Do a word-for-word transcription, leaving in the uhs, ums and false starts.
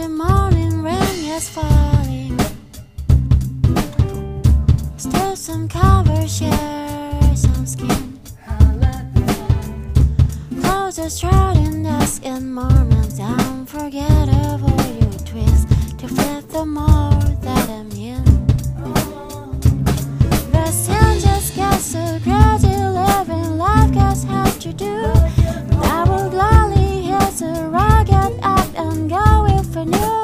the morning rain is falling. Still some cover, share some skin. Closest shrouding dusk in moments unforgettable. You twist to fit the more that I'm in. The sun just gets so crazy, living life gets hard to do. I will gladly hit the rocket up and go if I knew.